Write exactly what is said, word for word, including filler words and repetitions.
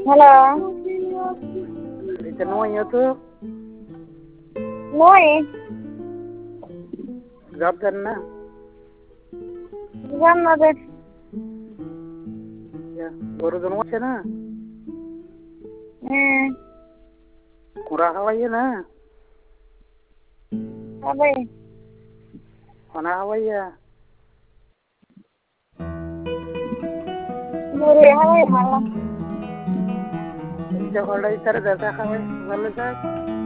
Halo. Dito naman tuh. Moi. Job करना Jangan deh. ya baru doang aja na Hmm. kurang awalnya na Apa ya? mana awalnya Muri apa ya malam? jauh dari cara data kawai malah